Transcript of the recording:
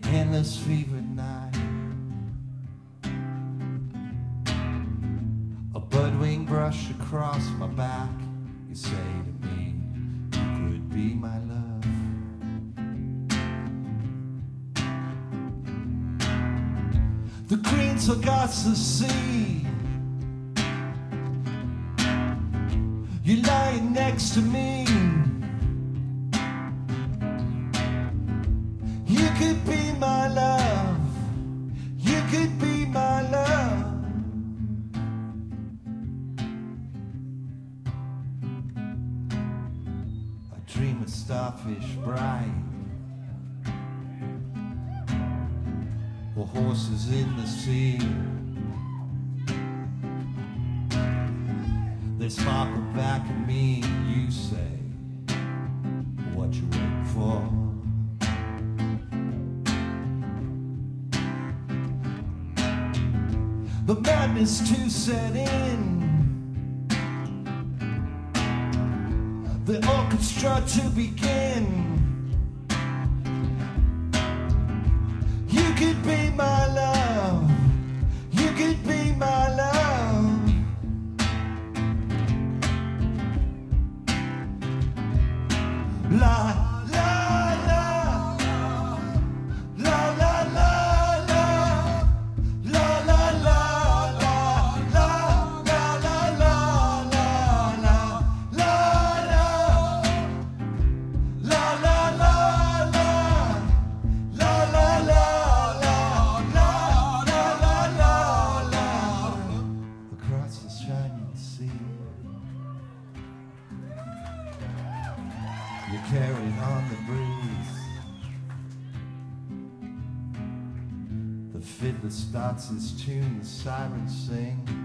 endless fevered night. A budwing brush across my back. You say to me, you could be my love. The green Sargasso Sea, you're lying next to me. You could be my love. You could be my love. I dream of starfish bright, or horses in the sea. They sparkle back at me. You say, what you waiting for? The madness to set in, the orchestra to begin. You could be my love. You could be my love. La you're carried on the breeze. The fiddler starts his tune, the sirens sing.